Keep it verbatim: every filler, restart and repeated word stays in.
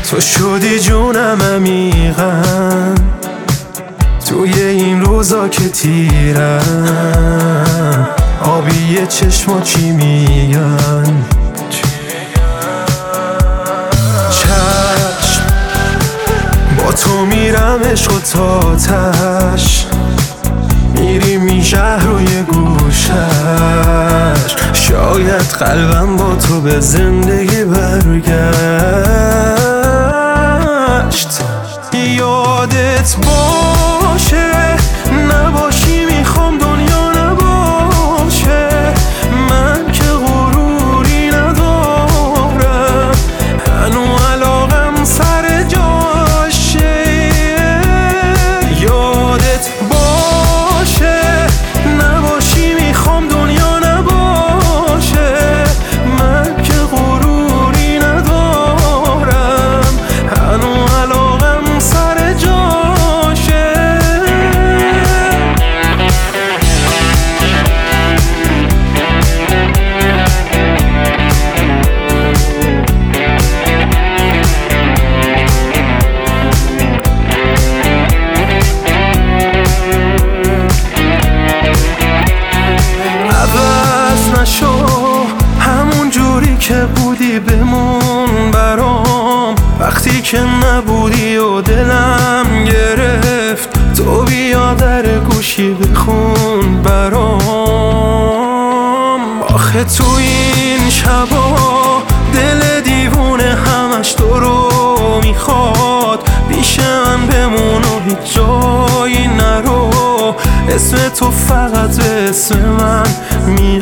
تو شدی جونم عمیقاً توی این روزا که تیرم، آبی چشما چی میگن؟ چشم با تو میرم عشق و تاتش، میریم این شهر روی گوشش، شاید قلبم با تو به زندگی برگشت. یادت باشه نباشی میخوام دنیا نباشه، من که غروری ندارم، هنو علاقم سر جاشه. یادت باشه نباشی میخوام دنیا نباشه، من که غروری ندارم، هنو علاقم سر جاشه. عوض نشو همون جوری که بودی بمون برام، وقتی که نبودی و دلم گرفت، تو بیا در گوشی بخون برام. آخه تو این شبا دل دیوونه همش تو رو میخواد، پیش من بمون و هیچ جایی نرو، اسم تو فقط به اسم من میاد.